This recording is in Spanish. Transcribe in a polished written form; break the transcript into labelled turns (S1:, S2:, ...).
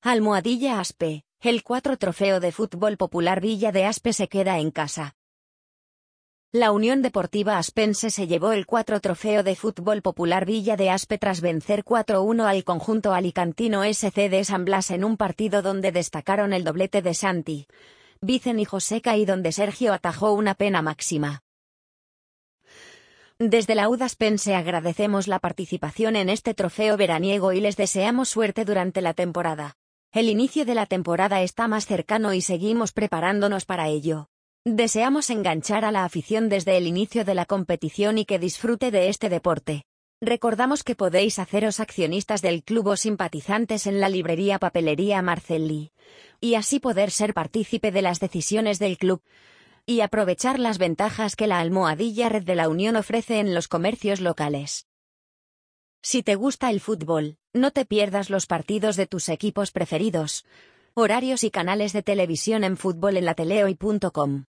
S1: Almohadilla Aspe, el 4 Trofeo de Fútbol Popular Villa de Aspe se queda en casa. La Unión Deportiva Aspense se llevó el 4 Trofeo de Fútbol Popular Villa de Aspe tras vencer 4-1 al conjunto alicantino SC de San Blas en un partido donde destacaron el doblete de Santi, Vicen y Joseca y donde Sergio atajó una pena máxima. Desde la UD Aspense agradecemos la participación en este trofeo veraniego y les deseamos suerte durante la temporada. El inicio de la temporada está más cercano y seguimos preparándonos para ello. Deseamos enganchar a la afición desde el inicio de la competición y que disfrute de este deporte. Recordamos que podéis haceros accionistas del club o simpatizantes en la librería Papelería Marcelli, y así poder ser partícipe de las decisiones del club y aprovechar las ventajas que la Almohadilla Red de la Unión ofrece en los comercios locales. Si te gusta el fútbol, no te pierdas los partidos de tus equipos preferidos, horarios y canales de televisión en futbolenlatelehoy.com.